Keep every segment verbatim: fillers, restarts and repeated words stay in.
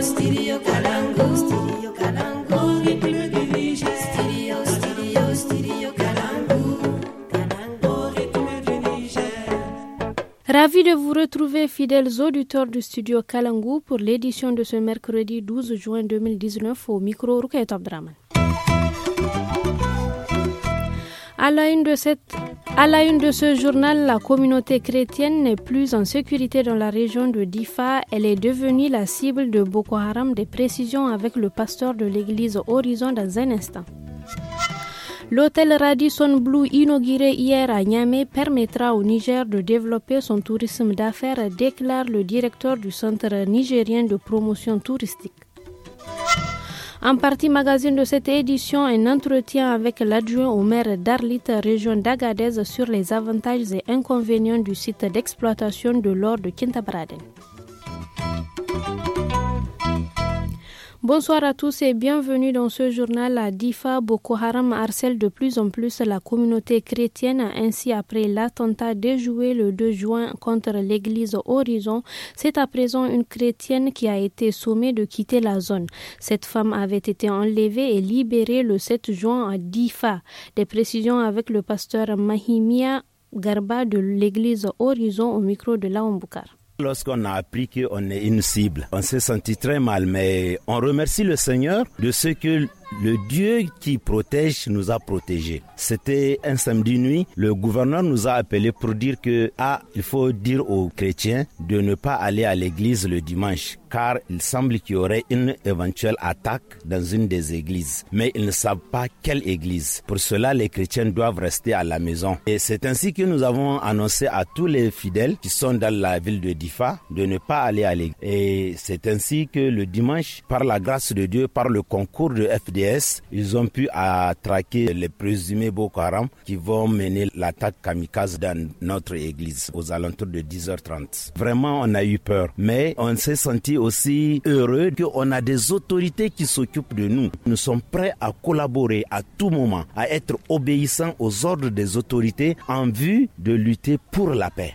Studio Kalangu, Studio Kalangu, rythme du Niger. Studio, studio, studio Kalangu, Kalangu, rythme du Niger. Ravi de vous retrouver, fidèles auditeurs du Studio Kalangu, pour l'édition de ce mercredi douze juin deux mille dix-neuf au micro Rukayetou Abdraman. À la une de cette À la une de ce journal, la communauté chrétienne n'est plus en sécurité dans la région de Difa. Elle est devenue la cible de Boko Haram. Des précisions avec le pasteur de l'église Horizon dans un instant. L'hôtel Radisson Blu, inauguré hier à Niamey, permettra au Niger de développer son tourisme d'affaires, déclare le directeur du Centre nigérien de promotion touristique. En partie magazine de cette édition, un entretien avec l'adjoint au maire d'Arlit, région d'Agadez, sur les avantages et inconvénients du site d'exploitation de l'or de Kintabraden. Bonsoir à tous et bienvenue dans ce journal. À Difa, Boko Haram harcèle de plus en plus la communauté chrétienne. Ainsi, après l'attentat déjoué le deux juin contre l'église Horizon, c'est à présent une chrétienne qui a été sommée de quitter la zone. Cette femme avait été enlevée et libérée le sept juin à Difa. Des précisions avec le pasteur Mahimia Garba de l'église Horizon au micro de Laon Boukar. Lorsqu'on a appris qu'on est une cible, on s'est senti très mal, mais on remercie le Seigneur de ce que le Dieu qui protège nous a protégés. C'était un samedi nuit, le gouverneur nous a appelés pour dire que ah, il faut dire aux chrétiens de ne pas aller à l'église le dimanche, car il semble qu'il y aurait une éventuelle attaque dans une des églises. Mais ils ne savent pas quelle église. Pour cela, les chrétiens doivent rester à la maison. Et c'est ainsi que nous avons annoncé à tous les fidèles qui sont dans la ville de Difa de ne pas aller à l'église. Et c'est ainsi que le dimanche, par la grâce de Dieu, par le concours de F D S, ils ont pu attraquer les présumés Boko Haram qui vont mener l'attaque kamikaze dans notre église aux alentours de dix heures trente. Vraiment, on a eu peur, mais on s'est senti aussi heureux qu'on a des autorités qui s'occupent de nous. Nous sommes prêts à collaborer à tout moment, à être obéissants aux ordres des autorités en vue de lutter pour la paix.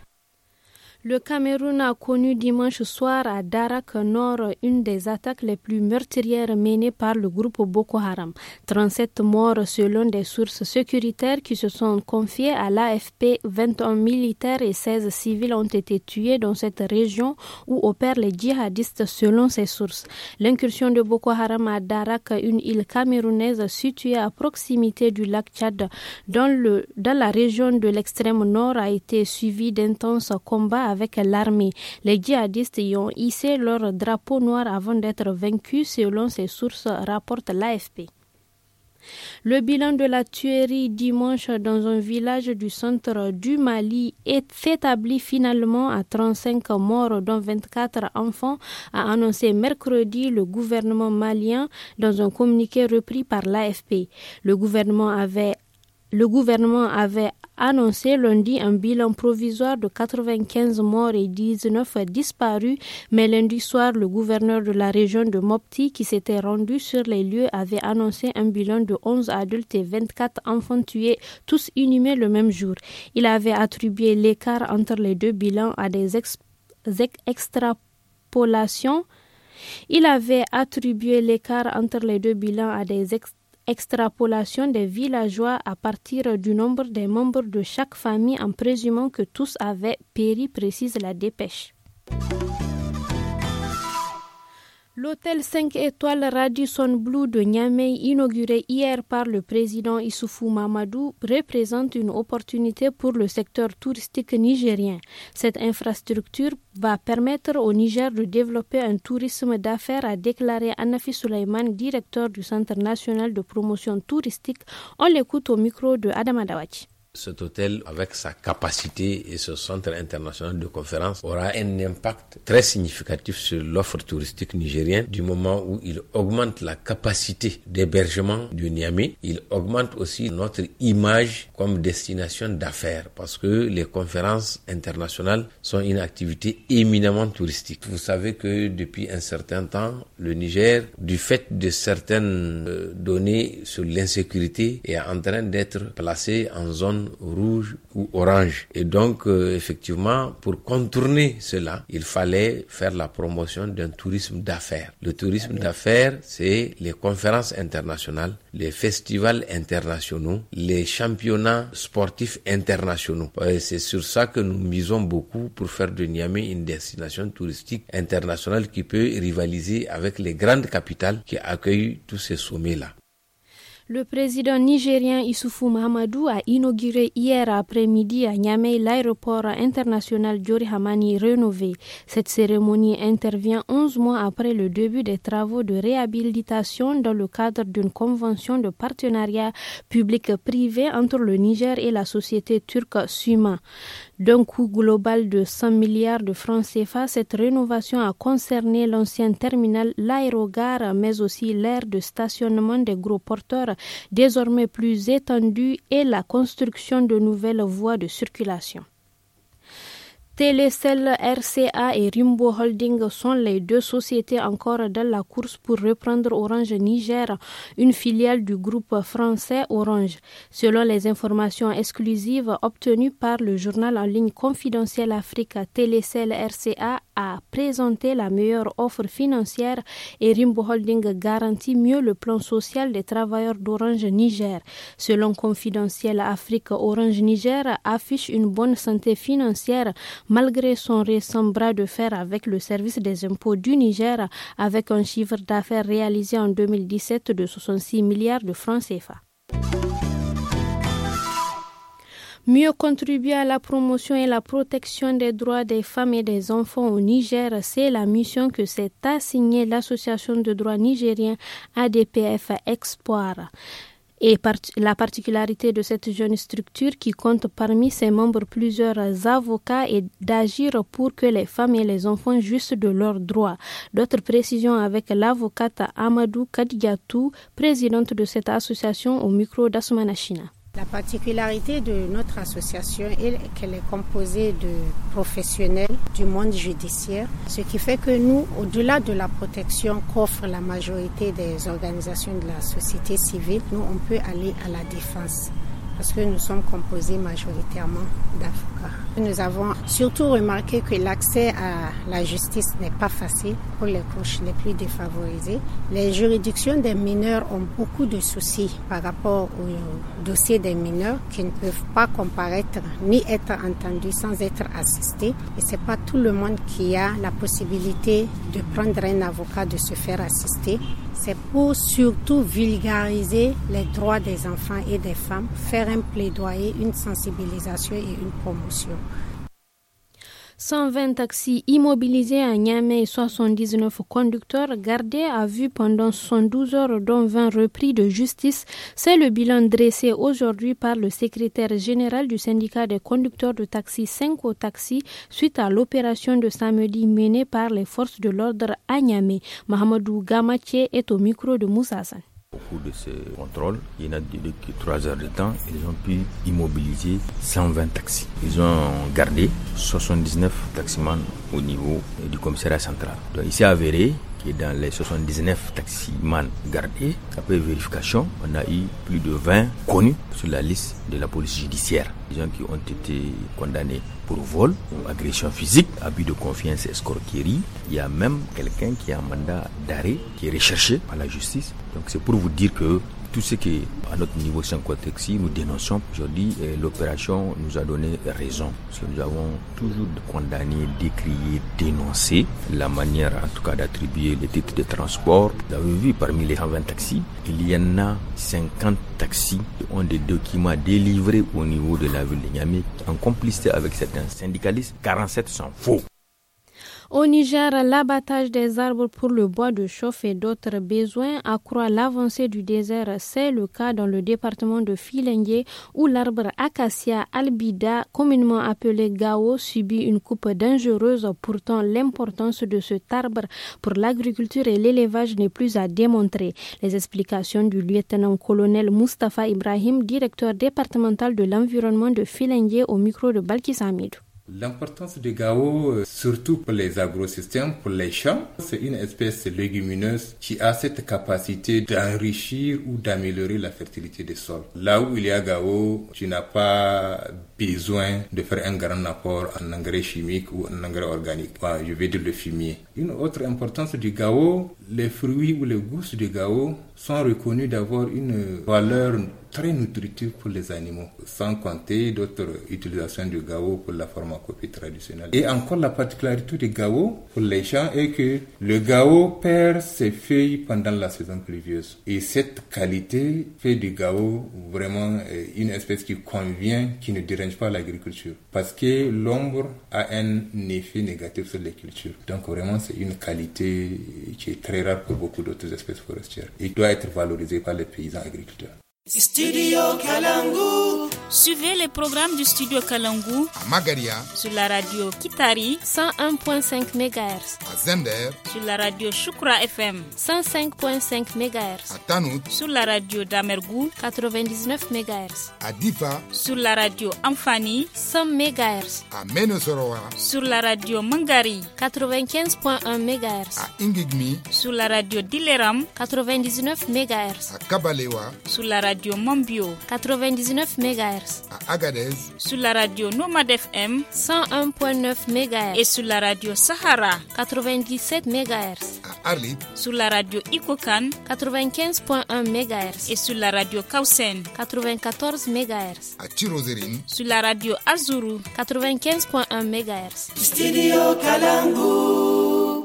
Le Cameroun a connu dimanche soir à Darak Nord une des attaques les plus meurtrières menées par le groupe Boko Haram. trente-sept morts selon des sources sécuritaires qui se sont confiées à l'A F P. vingt et un militaires et seize civils ont été tués dans cette région où opèrent les djihadistes selon ces sources. L'incursion de Boko Haram à Darak, une île camerounaise située à proximité du lac Tchad dans, le, dans la région de l'extrême nord, a été suivie d'intenses combats avec l'armée. Les djihadistes y ont hissé leur drapeau noir avant d'être vaincus, selon ces sources, rapporte l'A F P. Le bilan de la tuerie dimanche dans un village du centre du Mali est établi finalement à trente-cinq morts, dont vingt-quatre enfants, a annoncé mercredi le gouvernement malien dans un communiqué repris par l'A F P. Le gouvernement avait Le gouvernement avait annoncé lundi un bilan provisoire de quatre-vingt-quinze morts et dix-neuf disparus, mais lundi soir, le gouverneur de la région de Mopti, qui s'était rendu sur les lieux, avait annoncé un bilan de onze adultes et vingt-quatre enfants tués, tous inhumés le même jour. Il avait attribué l'écart entre les deux bilans à des ex- ex- extrapolations. Il avait attribué l'écart entre les deux bilans à des ex- extrapolation des villageois à partir du nombre des membres de chaque famille en présumant que tous avaient péri, précise la dépêche. L'hôtel cinq étoiles Radisson Blu de Niamey, inauguré hier par le président Issoufou Mamadou, représente une opportunité pour le secteur touristique nigérien. Cette infrastructure va permettre au Niger de développer un tourisme d'affaires, a déclaré Anafi Souleyman, directeur du Centre national de promotion touristique. On l'écoute au micro de Adama Dawachi. Cet hôtel, avec sa capacité et ce centre international de conférence, aura un impact très significatif sur l'offre touristique nigérienne du moment où il augmente la capacité d'hébergement du Niamey. Il augmente aussi notre image comme destination d'affaires parce que les conférences internationales sont une activité éminemment touristique. Vous savez que depuis un certain temps, le Niger, du fait de certaines données sur l'insécurité, est en train d'être placé en zone jaune, rouge ou orange. Et donc, euh, effectivement, pour contourner cela, il fallait faire la promotion d'un tourisme d'affaires. Le tourisme d'affaires, c'est les conférences internationales, les festivals internationaux, les championnats sportifs internationaux. Et c'est sur ça que nous misons beaucoup pour faire de Niamey une destination touristique internationale qui peut rivaliser avec les grandes capitales qui accueillent tous ces sommets-là. Le président nigérien Issoufou Mahamadou a inauguré hier après-midi à Niamey l'aéroport international Diori Hamani rénové. Cette cérémonie intervient onze mois après le début des travaux de réhabilitation dans le cadre d'une convention de partenariat public-privé entre le Niger et la société turque Suma. D'un coût global de cent milliards de francs C F A, cette rénovation a concerné l'ancien terminal, l'aérogare, mais aussi l'aire de stationnement des gros porteurs, désormais plus étendue, et la construction de nouvelles voies de circulation. Télécel R C A et Rimbo Holding sont les deux sociétés encore dans la course pour reprendre Orange Niger, une filiale du groupe français Orange. Selon les informations exclusives obtenues par le journal en ligne Confidentiel Afrique, Télécel R C A a présenté la meilleure offre financière et Rimbo Holding garantit mieux le plan social des travailleurs d'Orange Niger. Selon Confidentiel Afrique, Orange Niger affiche une bonne santé financière malgré son récent bras de fer avec le service des impôts du Niger, avec un chiffre d'affaires réalisé en deux mille dix-sept de soixante-six milliards de francs C F A. Mieux contribuer à la promotion et la protection des droits des femmes et des enfants au Niger, c'est la mission que s'est assignée l'association de droit nigérien A D P F Espoir. Et part- la particularité de cette jeune structure qui compte parmi ses membres plusieurs avocats est d'agir pour que les femmes et les enfants jouissent de leurs droits. D'autres précisions avec l'avocate Amadou Kadiatou, présidente de cette association au micro d'Assoumana China. La particularité de notre association est qu'elle est composée de professionnels du monde judiciaire, ce qui fait que nous, au-delà de la protection qu'offre la majorité des organisations de la société civile, nous, on peut aller à la défense parce que nous sommes composés majoritairement d'avocats. Nous avons surtout remarqué que l'accès à la justice n'est pas facile pour les couches les plus défavorisées. Les juridictions des mineurs ont beaucoup de soucis par rapport au dossier des mineurs qui ne peuvent pas comparaître ni être entendus sans être assistés. Et c'est pas tout le monde qui a la possibilité de prendre un avocat, de se faire assister. C'est pour surtout vulgariser les droits des enfants et des femmes, faire un plaidoyer, une sensibilisation et une promotion. cent vingt taxis immobilisés à Niamey et soixante-dix-neuf conducteurs gardés à vue pendant soixante-douze heures, dont vingt repris de justice. C'est le bilan dressé aujourd'hui par le secrétaire général du syndicat des conducteurs de taxi Cinco Taxi suite à l'opération de samedi menée par les forces de l'ordre à Niamey. Mahamadou Gamache est au micro de Moussa Hassan. Au cours de ce contrôle, il y en a duré que trois heures de temps. Ils ont pu immobiliser cent vingt taxis. Ils ont gardé soixante-dix-neuf taximans au niveau du commissariat central. Donc il s'est avéré que dans les soixante-dix-neuf taximans gardés, après vérification, on a eu plus de vingt connus sur la liste de la police judiciaire. Des gens qui ont été condamnés pour vol, agression physique, abus de confiance, escroquerie. Il y a même quelqu'un qui a un mandat d'arrêt qui est recherché par la justice. Donc c'est pour vous dire que tout ce qui est à notre niveau Cinco Taxi, nous dénonçons aujourd'hui, et l'opération nous a donné raison. Parce que nous avons toujours condamné, décrié, dénoncé la manière en tout cas d'attribuer les titres de transport. Vous avez vu parmi les cent vingt taxis, il y en a cinquante taxis qui ont des documents délivrés au niveau de la ville de Niamey. En complicité avec certains syndicalistes, quarante-sept sont faux. Au Niger, l'abattage des arbres pour le bois de chauffe et d'autres besoins accroît l'avancée du désert. C'est le cas dans le département de Filengue où l'arbre Acacia albida, communément appelé Gao, subit une coupe dangereuse. Pourtant, l'importance de cet arbre pour l'agriculture et l'élevage n'est plus à démontrer. Les explications du lieutenant-colonel Mustafa Ibrahim, directeur départemental de l'environnement de Filengue au micro de Balkis Hamidou. L'importance du gao, surtout pour les agrosystèmes, pour les champs, c'est une espèce légumineuse qui a cette capacité d'enrichir ou d'améliorer la fertilité des sols. Là où il y a gao, tu n'as pas besoin de faire un grand apport en engrais chimique ou en engrais organique. Enfin, je vais dire le fumier. Une autre importance du gao, les fruits ou les gousses du gao sont reconnus d'avoir une valeur très nutritive pour les animaux, sans compter d'autres utilisations du gao pour la pharmacopée traditionnelle. Et encore la particularité du gao pour les champs est que le gao perd ses feuilles pendant la saison pluvieuse. Et cette qualité fait du gao vraiment une espèce qui convient, qui ne dérange pas l'agriculture. Parce que l'ombre a un effet négatif sur les cultures. Donc vraiment c'est une qualité qui est très rare pour beaucoup d'autres espèces forestières et doit être valorisée par les paysans agriculteurs. Studio Kalangu. Suivez les programmes du Studio Kalangu à Magaria sur la radio Kitari cent un virgule cinq mégahertz, à Zender sur la radio Shukra F M cent cinq virgule cinq mégahertz, à Tanout sur la radio Damergou quatre-vingt-dix-neuf mégahertz, à Difa sur la radio Amfani cent mégahertz, à Menosoroa sur la radio Mangari quatre-vingt-quinze virgule un mégahertz, à Ingigmi sur la radio Dileram quatre-vingt-dix-neuf mégahertz, à Kabalewa sur la radio Mambio quatre-vingt-dix-neuf mégahertz, à Agadez sur la radio Nomad F M cent un virgule neuf mégahertz et sur la radio Sahara quatre-vingt-dix-sept mégahertz, à Arlit sur la radio Ikokan quatre-vingt-quinze virgule un mégahertz et sur la radio Kausen quatre-vingt-quatorze mégahertz, à Tirozerine sur la radio Azuru quatre-vingt-quinze virgule un mégahertz. Studio Kalangu.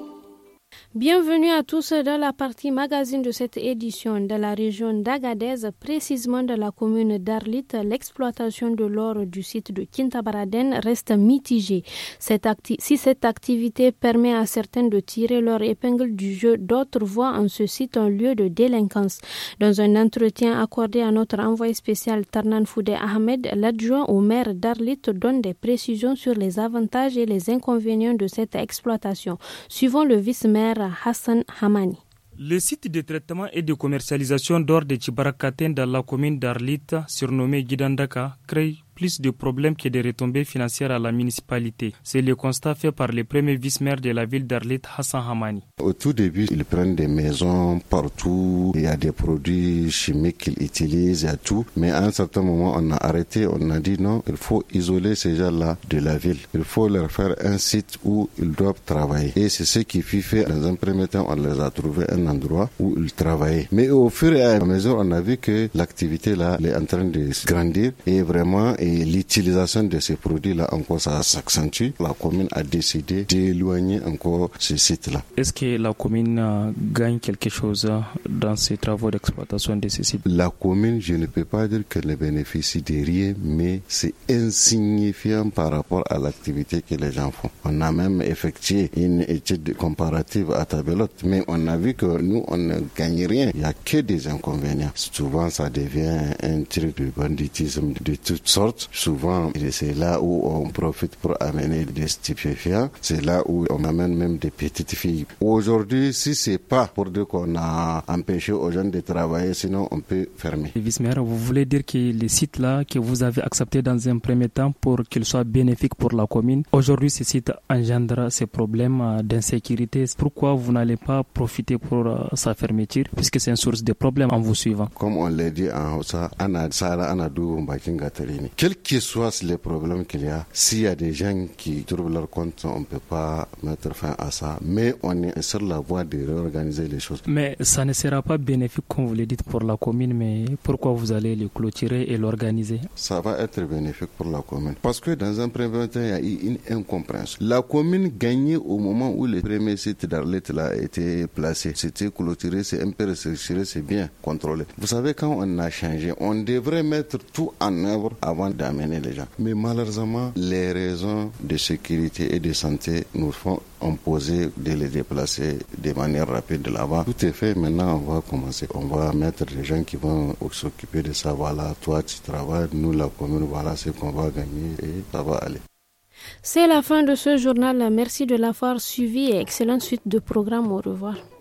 Bienvenue à tous dans la partie magazine de cette édition. De la région d'Agadez, précisément de la commune d'Arlit, l'exploitation de l'or du site de Kintabaraden reste mitigée. Cette acti- si cette activité permet à certains de tirer leur épingle du jeu, d'autres voient en ce site un lieu de délinquance. Dans un entretien accordé à notre envoyé spécial Tarnan Foudé Ahmed, l'adjoint au maire d'Arlit donne des précisions sur les avantages et les inconvénients de cette exploitation. Suivant le vice-maire Hassan Hamani. Le site de traitement et de commercialisation d'or de Tchibarakaten dans la commune d'Arlit, surnommé Gidandaka, crée plus de problèmes que de retombées financières à la municipalité. C'est le constat fait par le premier vice-maire de la ville d'Arlit, Hassan Hamani. Au tout début, ils prennent des maisons partout, il y a des produits chimiques qu'ils utilisent, il y a tout. Mais à un certain moment, on a arrêté, on a dit non, il faut isoler ces gens-là de la ville. Il faut leur faire un site où ils doivent travailler. Et c'est ce qui fut fait. Dans un premier temps, on les a trouvé un endroit où ils travaillaient. Mais au fur et à mesure, on a vu que l'activité là est en train de grandir et vraiment et l'utilisation de ces produits-là encore ça s'accentue. La commune a décidé d'éloigner encore ce site-là. Est-ce que la commune euh, gagne quelque chose euh, dans ces travaux d'exploitation de ces sites? La commune, je ne peux pas dire qu'elle ne bénéficie de rien, mais c'est insignifiant par rapport à l'activité que les gens font. On a même effectué une étude comparative à Tabelote, mais on a vu que nous, on ne gagne rien. Il n'y a que des inconvénients. Souvent, ça devient un truc de banditisme de toutes sortes. Souvent, c'est là où on profite pour amener des stupéfiants. C'est là où on amène même des petites filles. Aujourd'hui, si c'est pas pour dire qu'on a empêché aux jeunes de travailler, sinon on peut fermer. Vice-maire, vous voulez dire que les sites-là que vous avez acceptés dans un premier temps pour qu'ils soient bénéfiques pour la commune, aujourd'hui ces sites engendrent ces problèmes d'insécurité. Pourquoi vous n'allez pas profiter pour sa fermeture, puisque c'est une source de problèmes en vous suivant? Comme on l'a dit en Hausa, ana sara ana dubu bakin gatari ne. Quels que soient les problèmes qu'il y a, s'il y a des gens qui trouvent leur compte, on ne peut pas mettre fin à ça. Mais on est sur la voie de réorganiser les choses. Mais ça ne sera pas bénéfique, comme vous le dites, pour la commune. Mais pourquoi vous allez le clôturer et l'organiser? Ça va être bénéfique pour la commune. Parce que dans un premier temps, il y a eu une incompréhension. La commune gagnait au moment où le premier site d'Arlit a été placé. C'était clôturé, c'est un peu restructuré, c'est bien contrôlé. Vous savez, quand on a changé, on devrait mettre tout en œuvre avant d'amener les gens. Mais malheureusement, les raisons de sécurité et de santé nous font imposer de les déplacer de manière rapide là-bas. Tout est fait, maintenant on va commencer. On va mettre des gens qui vont s'occuper de ça. Voilà, toi tu travailles, nous la commune, voilà ce qu'on va gagner et ça va aller. C'est la fin de ce journal. Merci de l'avoir suivi et excellente suite de programme. Au revoir.